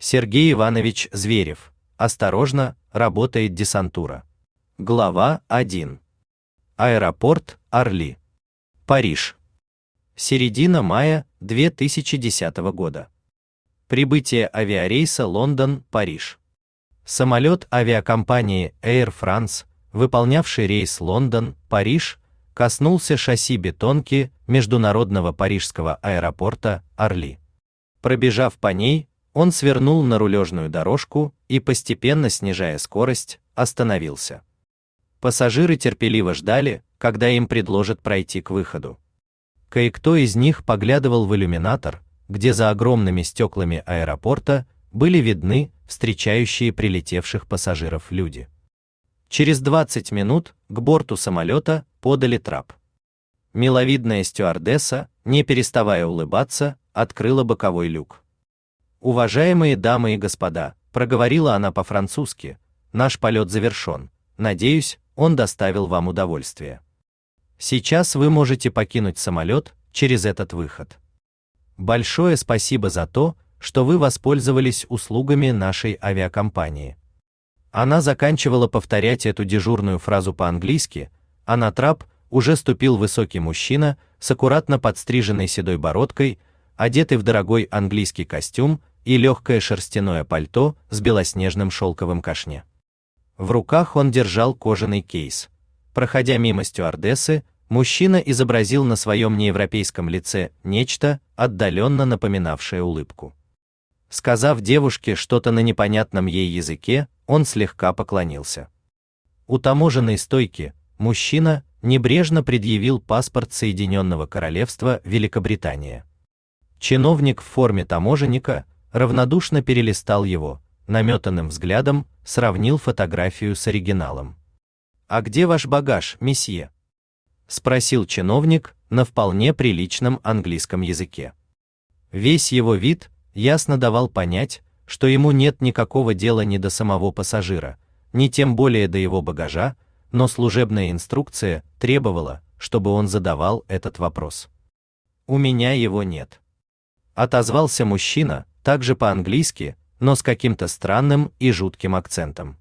Сергей Иванович Зверев. Осторожно, работает десантура. Глава 1. Аэропорт Орли. Париж. Середина мая 2010 года. Прибытие авиарейса Лондон-Париж. Самолет авиакомпании Air France, выполнявший рейс Лондон-Париж, коснулся шасси бетонки международного парижского аэропорта Орли. Пробежав по ней, он свернул на рулежную дорожку и, постепенно снижая скорость, остановился. Пассажиры терпеливо ждали, когда им предложат пройти к выходу. Кое-кто из них поглядывал в иллюминатор, где за огромными стеклами аэропорта были видны встречающие прилетевших пассажиров люди. Через 20 минут к борту самолета подали трап. Миловидная стюардесса, не переставая улыбаться, открыла боковой люк. «Уважаемые дамы и господа», — проговорила она по-французски, — «наш полет завершен. Надеюсь, он доставил вам удовольствие. Сейчас вы можете покинуть самолет через этот выход. Большое спасибо за то, что вы воспользовались услугами нашей авиакомпании». Она заканчивала повторять эту дежурную фразу по-английски, а на трап уже ступил высокий мужчина с аккуратно подстриженной седой бородкой, одетый в дорогой английский костюм и легкое шерстяное пальто с белоснежным шелковым кашне. В руках он держал кожаный кейс. Проходя мимо стюардессы, мужчина изобразил на своем неевропейском лице нечто, отдаленно напоминавшее улыбку. Сказав девушке что-то на непонятном ей языке, он слегка поклонился. У таможенной стойки мужчина небрежно предъявил паспорт Соединенного Королевства Великобритания. Чиновник в форме таможенника равнодушно перелистал его, наметанным взглядом сравнил фотографию с оригиналом. «А где ваш багаж, месье?» — спросил чиновник на вполне приличном английском языке. Весь его вид ясно давал понять, что ему нет никакого дела ни до самого пассажира, ни тем более до его багажа, но служебная инструкция требовала, чтобы он задавал этот вопрос. «У меня его нет», — отозвался мужчина, также по-английски, но с каким-то странным и жутким акцентом.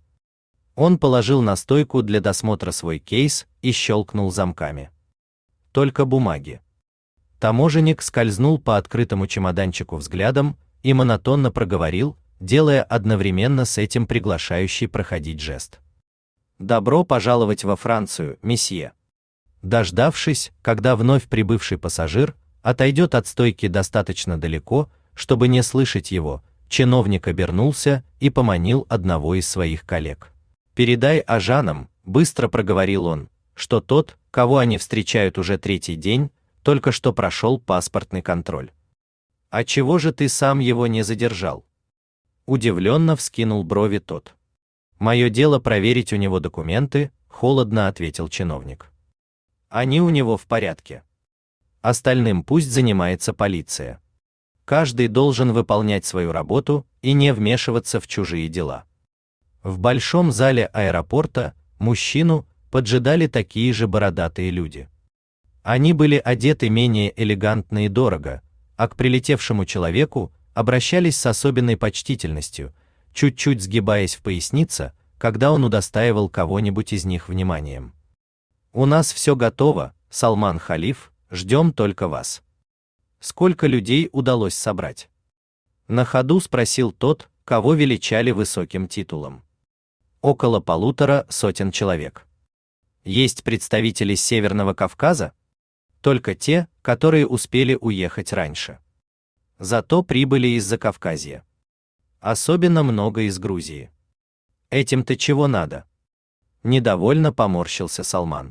Он положил на стойку для досмотра свой кейс и щелкнул замками. «Только бумаги». Таможенник скользнул по открытому чемоданчику взглядом и монотонно проговорил, делая одновременно с этим приглашающий проходить жест. «Добро пожаловать во Францию, месье». Дождавшись, когда вновь прибывший пассажир отойдет от стойки достаточно далеко, чтобы не слышать его, чиновник обернулся и поманил одного из своих коллег. «Передай ажанам», — быстро проговорил он, что тот, кого они встречают уже третий день, только что прошел паспортный контроль. «А чего же ты сам его не задержал?» Удивленно вскинул брови тот. «Мое дело проверить у него документы», — холодно ответил чиновник. «Они у него в порядке. Остальным пусть занимается полиция. Каждый должен выполнять свою работу и не вмешиваться в чужие дела». В большом зале аэропорта мужчину поджидали такие же бородатые люди. Они были одеты менее элегантно и дорого, а к прилетевшему человеку обращались с особенной почтительностью, чуть-чуть сгибаясь в пояснице, когда он удостаивал кого-нибудь из них вниманием. «У нас все готово, Салман Халиф, ждем только вас». «Сколько людей удалось собрать?» На ходу спросил тот, кого величали высоким титулом. «Около 150 человек». «Есть представители с Северного Кавказа?» «Только те, которые успели уехать раньше. Зато прибыли из Закавказья. Особенно много из Грузии». «Этим-то чего надо?» Недовольно поморщился Салман.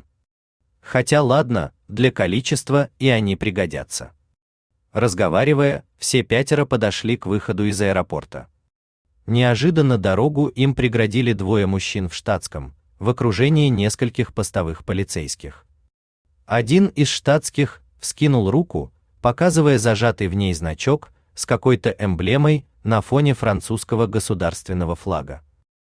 «Хотя ладно, для количества и они пригодятся». Разговаривая, все пятеро подошли к выходу из аэропорта. Неожиданно дорогу им преградили двое мужчин в штатском, в окружении нескольких постовых полицейских. Один из штатских вскинул руку, показывая зажатый в ней значок с какой-то эмблемой на фоне французского государственного флага.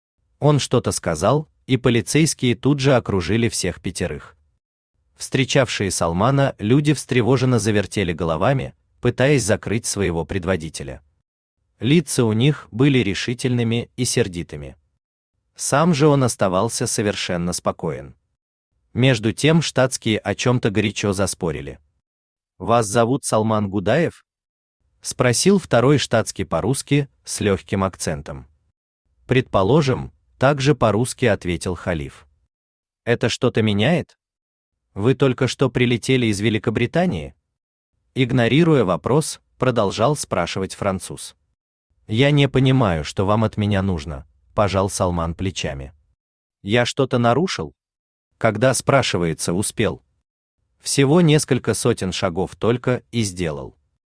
Он что-то сказал, и полицейские тут же окружили всех пятерых. Встречавшие Салмана люди встревоженно завертели головами, пытаясь закрыть своего предводителя. Лица у них были решительными и сердитыми. Сам же он оставался совершенно спокоен. Между тем штатские о чем-то горячо заспорили. «Вас зовут Салман Гудаев?» — спросил второй штатский по-русски с легким акцентом. «Предположим», — также по-русски ответил халиф. «Это что-то меняет? Вы только что прилетели из Великобритании?» Игнорируя вопрос, продолжал спрашивать француз. «Я не понимаю, что вам от меня нужно», — пожал Салман плечами. «Я что-то нарушил?» Когда, спрашивается, успел? Всего несколько сотен шагов только и сделал.